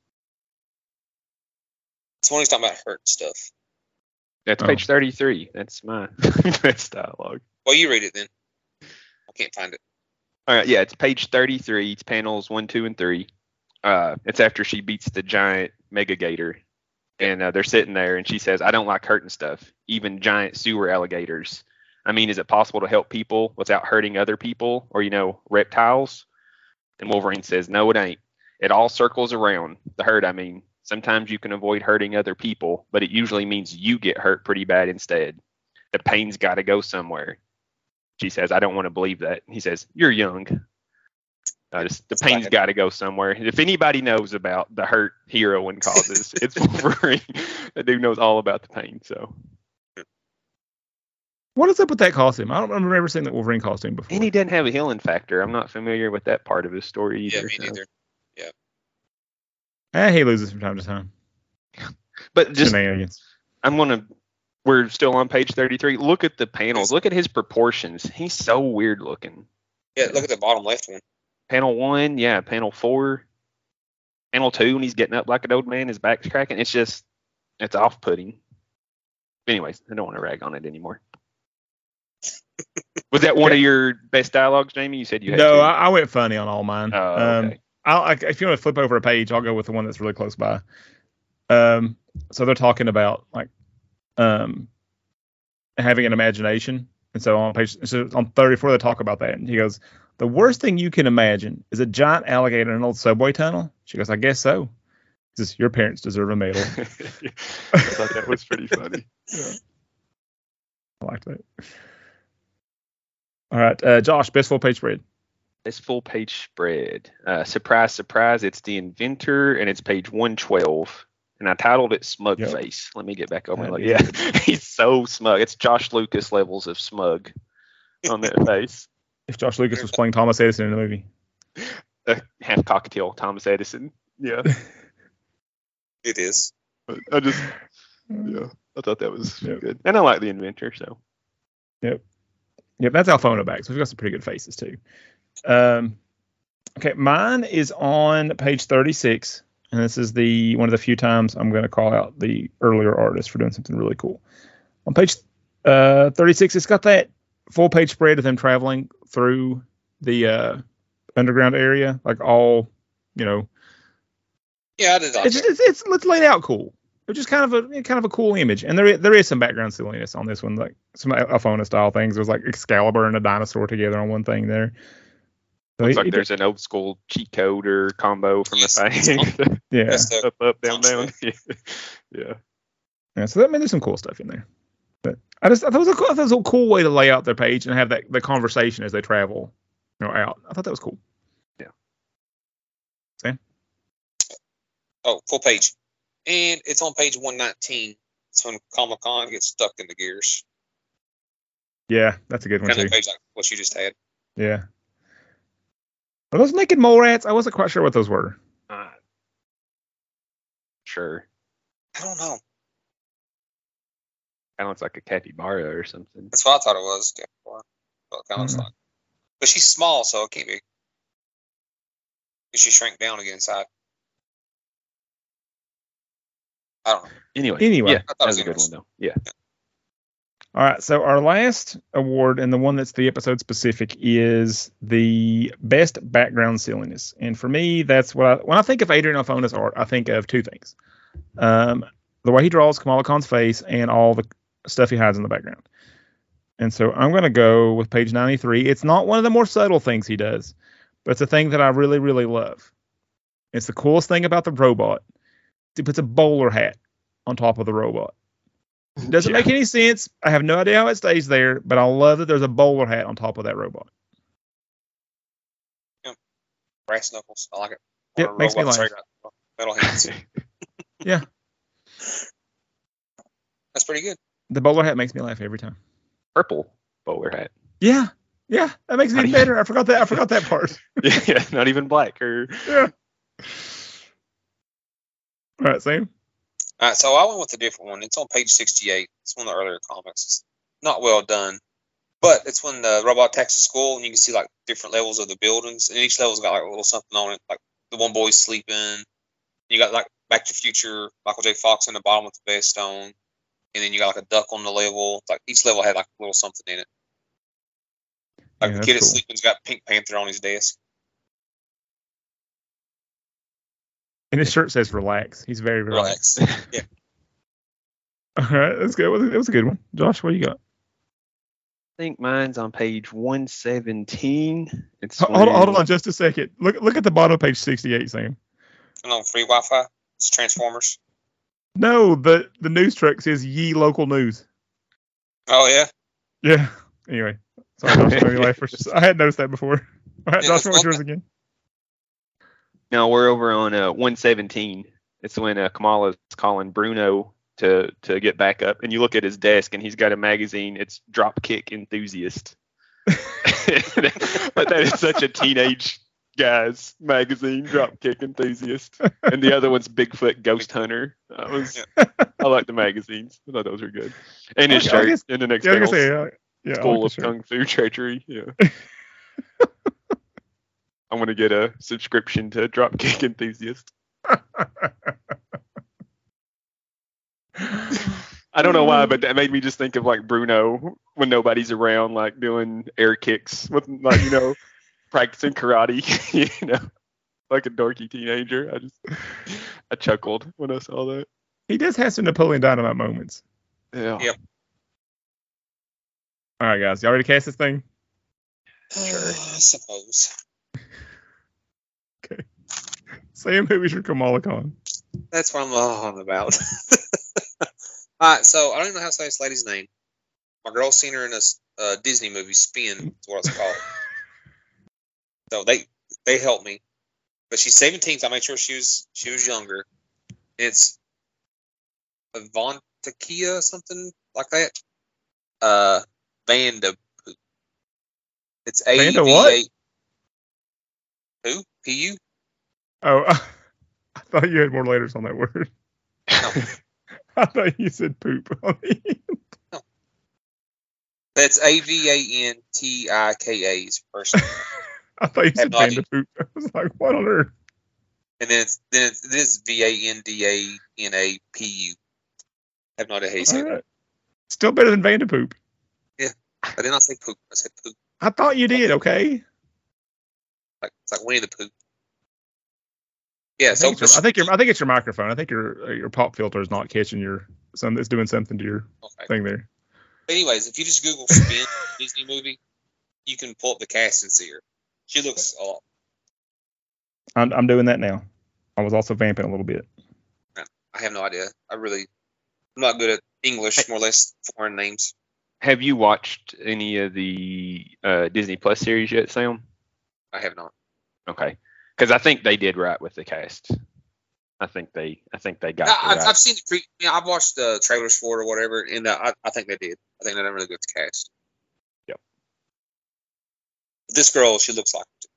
It's when he's talking about hurt stuff. That's page 33. That's my best dialogue. Well, you read it then. I can't find it. All right, yeah, it's page 33. It's panels 1, 2, and 3. It's after she beats the giant Mega Gator. And they're sitting there, and she says, I don't like hurting stuff, even giant sewer alligators. I mean, is it possible to help people without hurting other people or, reptiles? And Wolverine says, no, it ain't. It all circles around. The hurt, I mean. Sometimes you can avoid hurting other people, but it usually means you get hurt pretty bad instead. The pain's got to go somewhere. She says, I don't want to believe that. He says, you're young. The pain's got to go somewhere. If anybody knows about the hurt heroine causes, it's Wolverine. That dude knows all about the pain. So, what is up with that costume? I don't remember ever seeing that Wolverine costume before. And he doesn't have a healing factor. I'm not familiar with that part of his story either. Yeah, me neither. Yeah. He loses from time to time. But just shenanigans. We're still on page 33. Look at the panels. Look at his proportions. He's so weird looking. Yeah, look at the bottom left one. Panel 1, yeah. Panel 4. Panel 2, when he's getting up like an old man, his back's cracking. It's off-putting. Anyways, I don't want to rag on it anymore. Was that one of your best dialogues, Jamie? You said you had No, two. I went funny on all mine. Oh, okay. If you want to flip over a page, I'll go with the one that's really close by. So they're talking about having an imagination, and so on 34 they talk about that, and he goes, "The worst thing you can imagine is a giant alligator in an old subway tunnel." She goes, "I guess so." He says, "Your parents deserve a medal." I thought that was pretty funny. Yeah. I liked that. All right, Josh, best full page spread. This full page spread. Surprise, surprise, it's the inventor, and it's page 112. And I titled it Smug Face. Let me get back over and look. Yeah, he's so smug. It's Josh Lucas levels of smug on that face. If Josh Lucas was playing Thomas Edison in the movie. Half cockatiel Thomas Edison. Yeah. It is. I thought that was good. And I like the inventor, so. Yep, that's Alphona back. So we've got some pretty good faces, too. Okay, mine is on page 36, and this is one of the few times I'm going to call out the earlier artist for doing something really cool. On page 36, it's got that full page spread of them traveling through the underground area, like all, Yeah, I did like it's laid out cool. It's just kind of a cool image, and there is some background silliness on this one, like some Alphona style things. There's like Excalibur and a dinosaur together on one thing there. So looks like there's an old school cheat code or combo from the thing. Yeah. Up, down. Yeah. So there's some cool stuff in there. But I thought it was a cool way to lay out their page and have the conversation as they travel, out. I thought that was cool. Yeah. Sam? Oh, full page. And it's on page 119. It's when Comic-Con gets stuck in the gears. Yeah, that's a good one Kind too. of page like what you just had. Yeah. Are those naked mole rats? I wasn't quite sure what those were. Sure. I don't know. Kind of looks like a capybara or something. That's what I thought it was. Capybara. Well, it kind of looks like. But she's small, so it can't be she shrank down again inside. I don't know. Anyway. Yeah, I thought that it was a was good one though. Yeah. All right, so our last award, and the one that's the episode specific, is the best background silliness. And for me, that's what when I think of Adrian Alphona's art, I think of two things: the way he draws Kamala Khan's face and all the stuff he hides in the background. And so I'm going to go with page 93. It's not one of the more subtle things he does, but it's a thing that I really, really love. It's the coolest thing about the robot. He puts a bowler hat on top of the robot. It doesn't make any sense. I have no idea how it stays there, but I love that there's a bowler hat on top of that robot. Yeah. Brass knuckles. I like it. It makes me laugh. Metal hands. Yeah. That's pretty good. The bowler hat makes me laugh every time. Purple bowler hat. Yeah. Yeah. That makes it even better. I forgot that part. Yeah, not even black or. Yeah. All right, Sam. All right, so I went with a different one. It's on page 68. It's one of the earlier comics. It's not well done, but it's when the robot attacks the school, and you can see like different levels of the buildings, and each level's got like a little something on it. Like the one boy's sleeping. You got like Back to the Future, Michael J. Fox in the bottom with the vest on, and then you got like a duck on the level. Like each level had like a little something in it. Like Yeah, the kid that's is cool. sleeping's got Pink Panther on his desk. And his shirt says relax. He's very relaxed. Relax. Yeah. All right, that's good. That was a good one. Josh, what do you got? I think mine's on page 117. It's Hold on just a second. Look at the bottom of page 68, Sam. And on free Wi-Fi, it's Transformers. No, the news truck says Ye Local News. Oh yeah. Yeah. Anyway, sorry, Josh. Made me laugh I hadn't noticed that before. All right, Yeah, Josh, that's what's well yours again? Now we're over on 117. It's when Kamala's calling Bruno to get back up, and you look at his desk, and he's got a magazine. It's Dropkick Enthusiast. But that is such a teenage guy's magazine, Dropkick Enthusiast, and the other one's Bigfoot Ghost Hunter. I like the magazines. I thought those were good. And his shirt in the next panel, School of Kung Fu Treachery. Yeah. I'm gonna get a subscription to Dropkick Enthusiast. I don't know why, but that made me just think of like Bruno when nobody's around, like doing air kicks with like, practicing karate, like a dorky teenager. I chuckled when I saw that. He does have some Napoleon Dynamite moments. Yeah. Yep. All right, guys, y'all ready to cast this thing? Sure. I suppose. Okay. Sam, who is your Kamala Khan? That's what I'm on about. All right, so I don't even know how to say this lady's name. My girl's seen her in a Disney movie, Spin, is what it's called. So they helped me, but she's 17, so I made sure she was younger. It's Avantakia, something like that. Vanderpoop. It's Vanda what? Who? P-U? Oh, I thought you had more letters on that word. No. I thought you said poop. No. That's Avantikaa's person. I thought you said no idea. Vanderpoop. I was like, what on earth? And then it's Vandanapu. I have no idea how you say it. Right. Still better than Vanderpoop. Yeah, I did not say poop. I said poop. I thought you did. Okay. It's like Winnie the Pooh. Yeah, I think it's your microphone. I think your pop filter is not catching it's doing something to your thing there. Anyways, if you just Google Spin Disney movie, you can pull up the cast and see her. She looks a lot. I'm doing that now. I was also vamping a little bit. I have no idea. I'm not good at English, more or less foreign names. Have you watched any of the Disney Plus series yet, Sam? I have not. Okay, because I think they did right with the cast. I think they got it right. I've seen I've watched the trailers for it or whatever, and I think they did. I think they done really good with the cast. Yep. But this girl, she looks like it.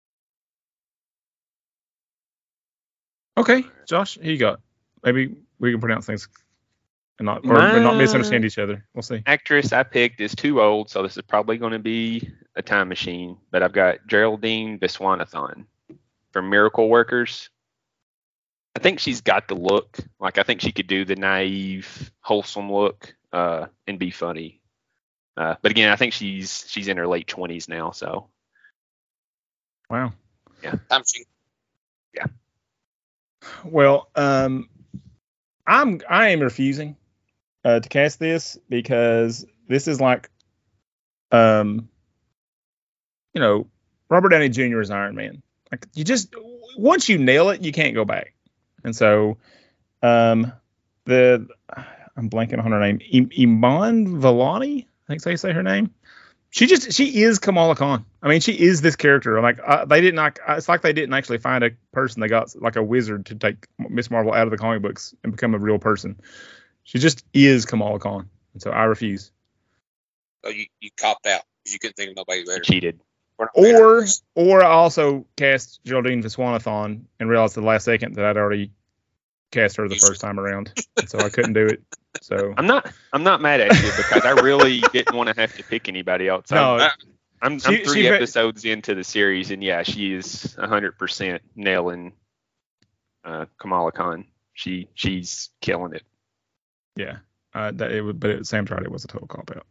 Okay, Josh, here you go. Maybe we can pronounce things and not misunderstand each other. We'll see. Actress I picked is too old, so this is probably going to be a time machine. But I've got Geraldine Viswanathan from Miracle Workers. I think she's got the look. Like, I think she could do the naive, wholesome look and be funny. But again, I think she's in her late 20s now. So. Wow. Yeah. Yeah. Well, I am refusing to cast this because this is like, Robert Downey Jr. is Iron Man. Like, you just, once you nail it, you can't go back. And so, I'm blanking on her name, Iman Vellani, I think so you say her name. She is Kamala Khan. I mean, she is this character. Like, it's like they didn't actually find a person. They got like a wizard to take Miss Marvel out of the comic books and become a real person. She just is Kamala Khan. And so I refuse. So you copped out because you couldn't think of nobody better. Cheated. Or I also cast Geraldine Viswanathan and realized at the last second that I'd already cast her the first time around, and so I couldn't do it. So I'm not mad at you because I really didn't want to have to pick anybody else. No, I'm 3 episodes into the series, and yeah, she is 100% nailing Kamala Khan. She's killing it. Yeah, but Sam's right. It was a total cop out.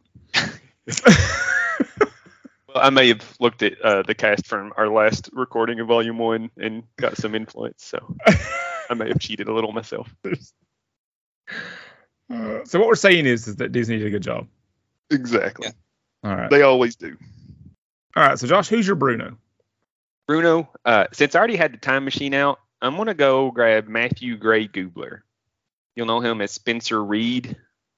Well, I may have looked at the cast from our last recording of Volume 1 and got some influence, so I may have cheated a little myself. So what we're saying is that Disney did a good job. Exactly. Yeah. All right. They always do. All right. So Josh, who's your Bruno? Bruno, since I already had the time machine out, I'm going to go grab Matthew Gray Gubler. You'll know him as Spencer Reed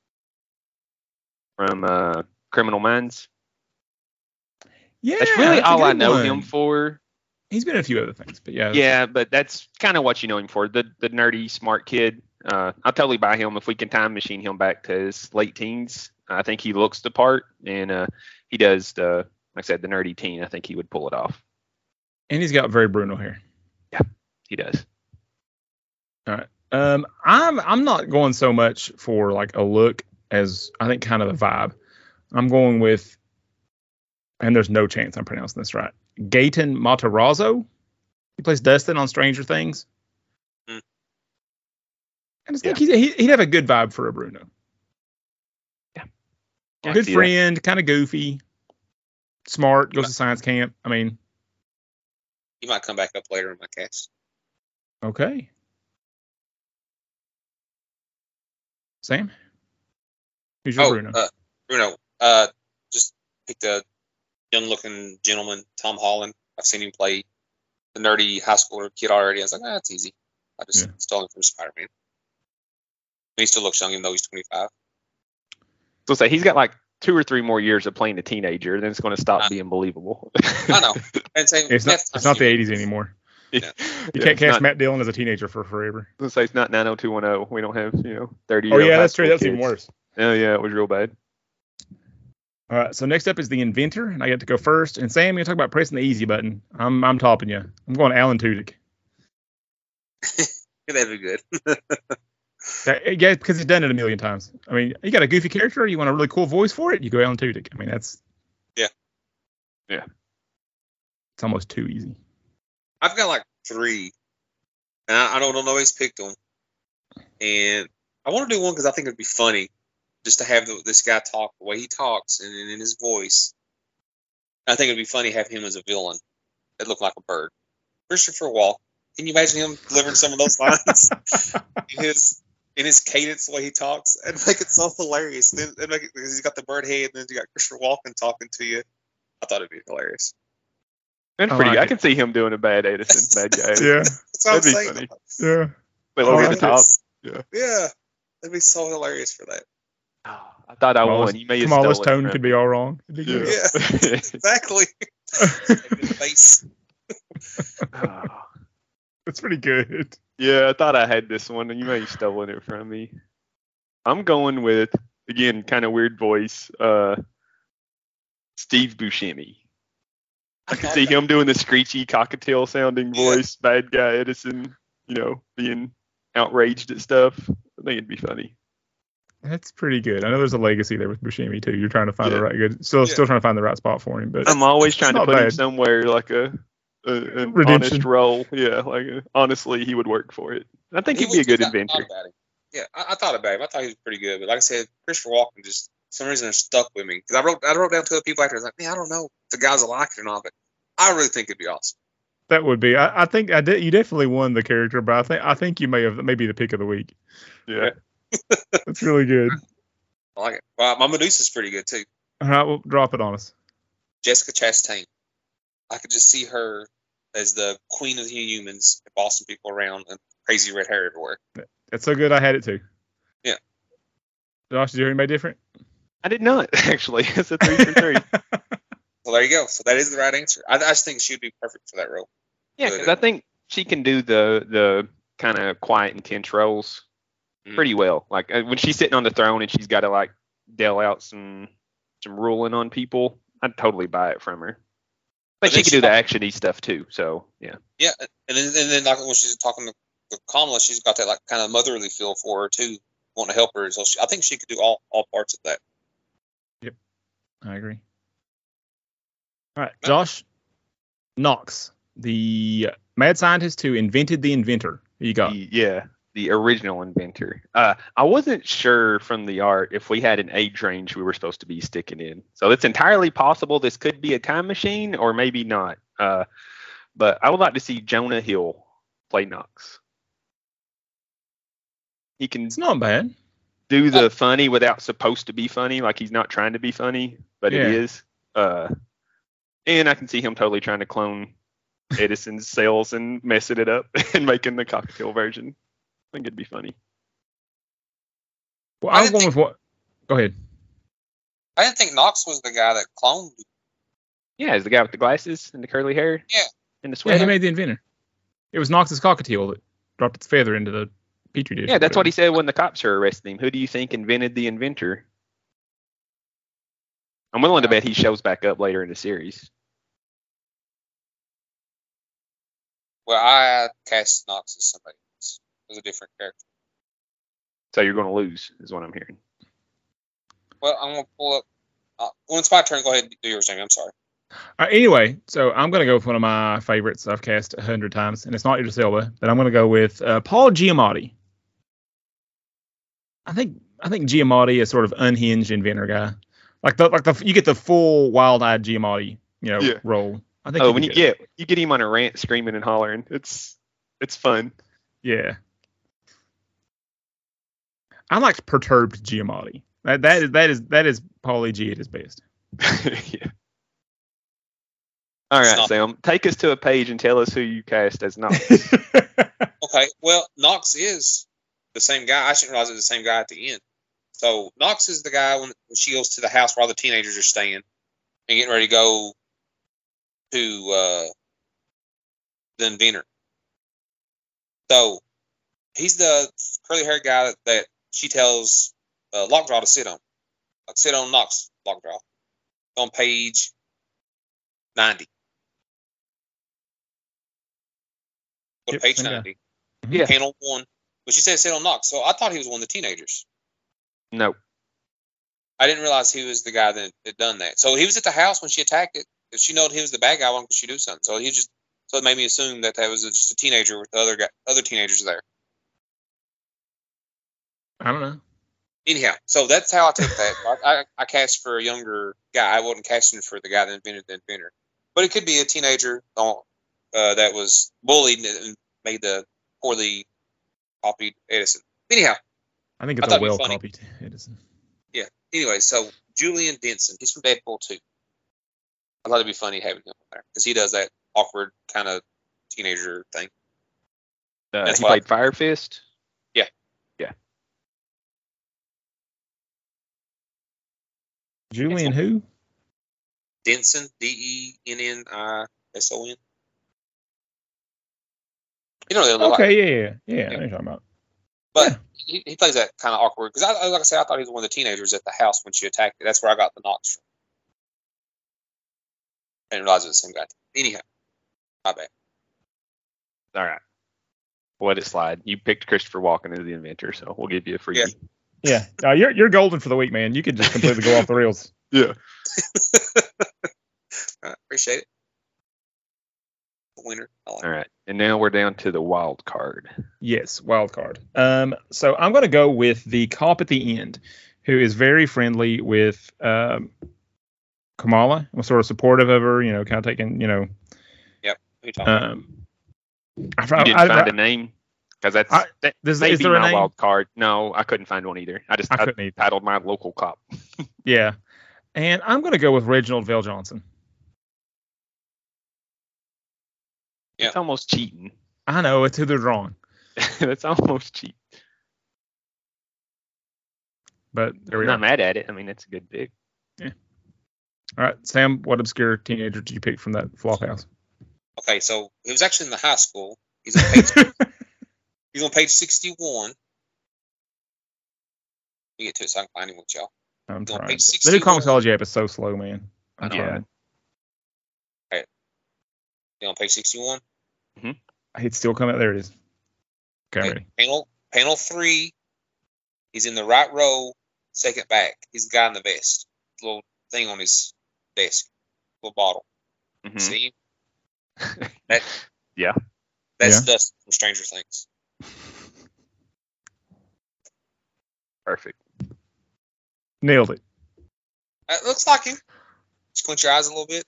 from Criminal Minds. Yeah, that's really all I know him for. He's been in a few other things, but yeah. Yeah, but that's kind of what you know him for. The nerdy, smart kid. I'll totally buy him if we can time machine him back to his late teens. I think he looks the part, and he does like I said, the nerdy teen. I think he would pull it off. And he's got very Bruno hair. Yeah, he does. All right. I'm not going so much for like a look as I think kind of the vibe. I'm going with, and there's no chance I'm pronouncing this right, Gaten Matarazzo. He plays Dustin on Stranger Things. And I just think he'd have a good vibe for a Bruno. Yeah. Good friend, kind of goofy, smart, goes to science camp. I mean, he might come back up later in my cast. Okay. Sam? Who's your Bruno? Bruno. Just picked a young-looking gentleman, Tom Holland. I've seen him play the nerdy high schooler kid already. I was like, that's easy. I just stole him from Spider-Man. He still looks young, even though he's 25. So say he's got like 2 or 3 more years of playing a teenager, and then it's going to stop being believable. I know. And same, it's not the 80s anymore. Yeah. You can't cast Matt Dillon as a teenager for forever. Let's say it's not 90210. We don't have 30. Oh yeah, that's true. That's even worse. Oh yeah, it was real bad. All right, so next up is the Inventor, and I get to go first. And Sam, you talk about pressing the easy button. I'm topping you. I'm going Alan Tudyk. That'd be good. Yeah, because he's done it a million times. I mean, you got a goofy character, you want a really cool voice for it, you go Alan Tudyk. I mean, that's yeah. It's almost too easy. I've got like 3, and I don't know nobody's picked them. And I want to do one because I think it'd be funny just to have this guy talk the way he talks and in his voice. I think it'd be funny to have him as a villain that looked like a bird. Christopher Walken. Can you imagine him delivering some of those lines in his cadence, the way he talks, and make it so hilarious? Then make it, because he's got the bird head, and then you got Christopher Walken talking to you. I thought it'd be hilarious. And pretty, I can see him doing a bad Edison, bad guy. Yeah, that's what I'm saying. Funny. Yeah, but over the top. Yeah, that'd be so hilarious for that. Oh, I thought I won. You may have Kamala's stolen tone could be all wrong. Yeah, exactly. Face. That's pretty good. Yeah, I thought I had this one, and you may have stolen it from me. I'm going with, again, kind of weird voice, Steve Buscemi. I can see him doing the screechy, cockatiel sounding voice, bad guy Edison, being outraged at stuff. I think it'd be funny. That's pretty good. I know there's a legacy there with Buscemi too. You're trying to find the right good, still trying to find the right spot for him. But I'm always trying to put him somewhere like a an Redemption. honest role. Yeah, like honestly, he would work for it. I think he'd be a good inventor. Yeah, I thought about him. I thought he was pretty good, but like I said, Christopher Walken just for some reason stuck with me because I wrote down to the people after. I was like, man, I don't know if the guys will like it or not, but I really think it'd be awesome. That would be. I think you definitely won the character, but I think you may be the pick of the week. Yeah, that's really good. I like it. Well, my Medusa's pretty good too. All right, well, drop it on us. Jessica Chastain. I could just see her as the queen of the humans, bossing people around and crazy red hair everywhere. That's so good. I had it too. Yeah. Josh, did you hear anybody different? I did not actually. It's a 3 for 3. Well, there you go. So that is the right answer. I just think she would be perfect for that role. Yeah, because I think she can do the kind of quiet, intense roles pretty well. Like when she's sitting on the throne and she's got to like deal out some ruling on people, I'd totally buy it from her. But she can do the actiony stuff too. So yeah. Yeah, and then like when she's talking to Kamala, she's got that like kind of motherly feel for her too, wanting to help her. So I think she could do all parts of that. Yep, I agree. All right, Josh, Knox, the mad scientist who invented the inventor. Who you got? The original inventor. I wasn't sure from the art if we had an age range we were supposed to be sticking in. So it's entirely possible this could be a time machine or maybe not. But I would like to see Jonah Hill play Knox. He can. It's not bad. Do the funny without supposed to be funny, like he's not trying to be funny, but it is. And I can see him totally trying to clone Edison's cells and messing it up and making the cocktail version. I think it'd be funny. Well, I was going with what? Go ahead. I didn't think Knox was the guy that cloned. Yeah, he's the guy with the glasses and the curly hair. Yeah. And the sweater. Yeah, he made the inventor. It was Knox's cockatiel that dropped its feather into the petri dish. Yeah, that's what he said when the cops are arresting him. Who do you think invented the inventor? I'm willing to bet he shows back up later in the series. Well, I cast Knox as somebody else. As a different character. So you're going to lose, is what I'm hearing. Well, I'm going to pull up. When it's my turn, go ahead and do yours, Jamie. I'm sorry. Anyway, so I'm going to go with one of my favorites I've cast 100 times, and it's not Idris Elba, but I'm going to go with Paul Giamatti. I think Giamatti is sort of unhinged inventor guy. Like the you get the full wild-eyed Giamatti, role. I think. When you get him on a rant, screaming and hollering, it's fun. Yeah. I like perturbed Giamatti. That is Paulie G at his best. Yeah. All right, Sam, take us to a page and tell us who you cast as Knox. Okay, well, Knox is the same guy. I shouldn't realize it's the same guy at the end. So Knox is the guy when she goes to the house where all the teenagers are staying and getting ready to go to the inventor. So he's the curly-haired guy that she tells Lockjaw to sit on. Like, sit on Knox, Lockjaw. On page 90. Go to page 90. Yeah. Panel 1. But she said sit on Knox. So I thought he was one of the teenagers. No. I didn't realize he was the guy that had done that. So he was at the house when she attacked it. If she knew he was the bad guy, why could she do something? So it made me assume that was just a teenager with the other teenagers there. I don't know. Anyhow, so that's how I took that. I cast for a younger guy. I wasn't casting for the guy that invented the inventor. But it could be a teenager that was bullied and made the poorly copied Edison. Anyhow. I think it's a well-copied Edison. Yeah. Anyway, so Julian Denson. He's from Deadpool 2. I thought it'd be funny having him there because he does that awkward kind of teenager thing. He played Fire Fist? Yeah. Yeah. Julian who? Denson, Dennison. You know, okay, yeah. I know what you're talking about. But he plays that kind of awkward because, like I said, I thought he was one of the teenagers at the house when she attacked it. That's where I got the Knox from. I didn't realize it was the same guy. Anyhow, my bad. All right. Let it slide. You picked Christopher Walken as the inventor, so we'll give you a free. Yeah. You're golden for the week, man. You could just completely go off the rails. Yeah. Appreciate it. winner. I like All right, and now we're down to the wild card. Yes, wild card. So I'm going to go with the cop at the end, who is very friendly with Kamala, was sort of supportive of her, kind of taking, Who you talking about? You didn't find a name? Because that may be my wild card. No, I couldn't find one either. I titled my local cop. Yeah. And I'm going to go with Reginald Vale Johnson. Yeah. It's almost cheating. I know, it's who they're drawing. That's almost cheap. But there we are. I'm not mad at it. I mean, it's a good pick. Yeah. All right, Sam, what obscure teenager did you pick from that Flophouse? Okay, so he was actually in the high school. He's on page, he's on page 61. We get to it so I can find him with y'all. I'm trying. The new Comicsology app is so slow, man. I'm trying. Okay. You on page 61? Mm-hmm. It's still coming. There it is. Okay, ready. Panel 3. He's in the right row, second back. He's the guy in the vest. Little thing on his desk. Little bottle. Mm-hmm. See? Yeah. That's Dustin from Stranger Things. Perfect. Nailed it. It looks like him. Squint your eyes a little bit.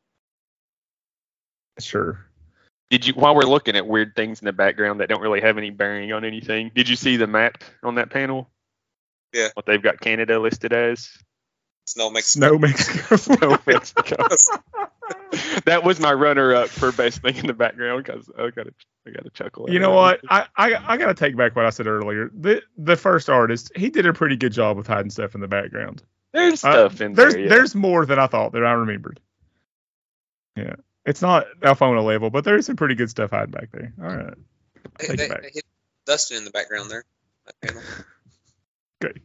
Sure. Did you, while we're looking at weird things in the background that don't really have any bearing on anything, did you see the map on that panel? Yeah. What they've got Canada listed as? Snow Mexico. Snow Mexico. That was my runner-up for best thing in the background because I got to chuckle. You know what? I got to take back what I said earlier. The first artist, he did a pretty good job with hiding stuff in the background. There's stuff in there. Yeah. There's more than I thought that I remembered. Yeah, it's not Alphona level, but there's some pretty good stuff hiding back there. All right, take it back. They hit Dustin in the background there. That panel. Good.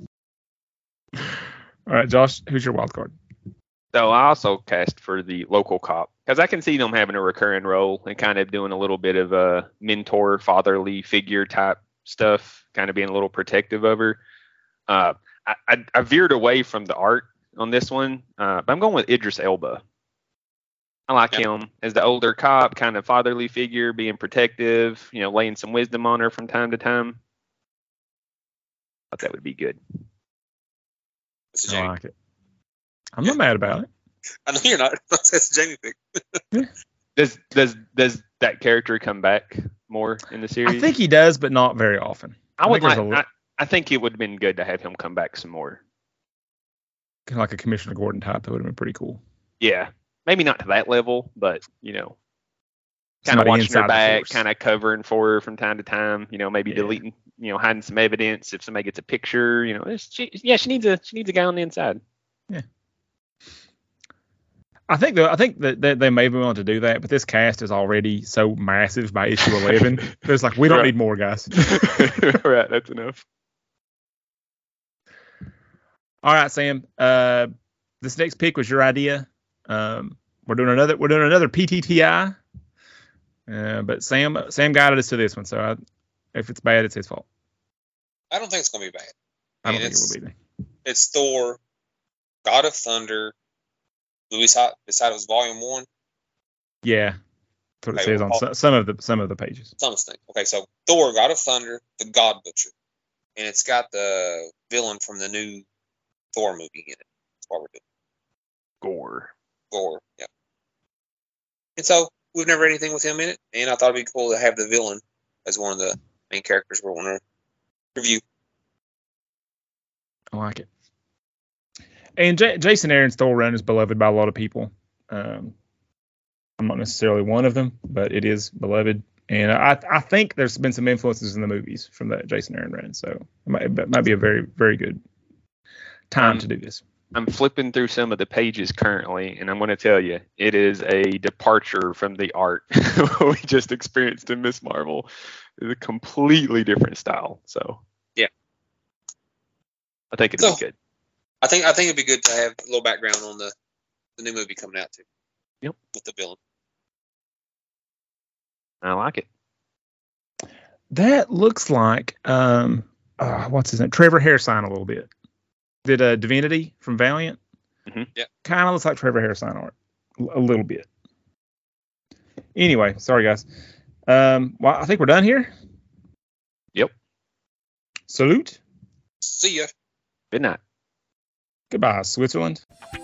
All right, Josh, who's your wild card? So I also cast for the local cop because I can see them having a recurring role and kind of doing a little bit of a mentor, fatherly figure type stuff, kind of being a little protective of her. I veered away from the art on this one, but I'm going with Idris Elba. I like him as the older cop, kind of fatherly figure, being protective, laying some wisdom on her from time to time. I thought that would be good. I like it. I'm not mad about it. I know you're not. That's Jamie pick. Does that character come back more in the series? I think he does, but not very often. I think it would have been good to have him come back some more. Kind of like a Commissioner Gordon type. That would have been pretty cool. Yeah. Maybe not to that level, but, kind of watching her back, kind of covering for her from time to time, maybe deleting, hiding some evidence if somebody gets a picture, she needs a guy on the inside. Yeah. I think that they may be willing to do that, but this cast is already so massive by issue 11. It's like, we don't need more guys. Right, that's enough. All right, Sam. This next pick was your idea. We're doing another PTTI. But Sam guided us to this one, so if it's bad, it's his fault. I don't think it's gonna be bad. I don't think it will be. It's Thor, God of Thunder. Louis decided it was Volume 1. Yeah, that's what it says on some of the pages. Some of the things. Okay, so Thor, God of Thunder, the God Butcher, and it's got the villain from the new Thor movie in it. That's what we're doing. Gore, yeah. And so we've never read anything with him in it, and I thought it'd be cool to have the villain as one of the main characters we want to review. I like it. And Jason Aaron's Thor run is beloved by a lot of people. I'm not necessarily one of them, but it is beloved. And I think there's been some influences in the movies from that Jason Aaron run. So it might be a very, very good time to do this. I'm flipping through some of the pages currently, and I'm going to tell you, it is a departure from the art we just experienced in Ms. Marvel. It's a completely different style. So, yeah. I think it'd be good. I think it'd be good to have a little background on the new movie coming out too. Yep. With the villain. I like it. That looks like what's his name? Trevor Hairsine a little bit. Did Divinity from Valiant? Mm-hmm. Yeah. Kind of looks like Trevor Hairsine art a little bit. Anyway, sorry guys. Well, I think we're done here. Yep. Salute. See ya. Good night. Goodbye, Switzerland.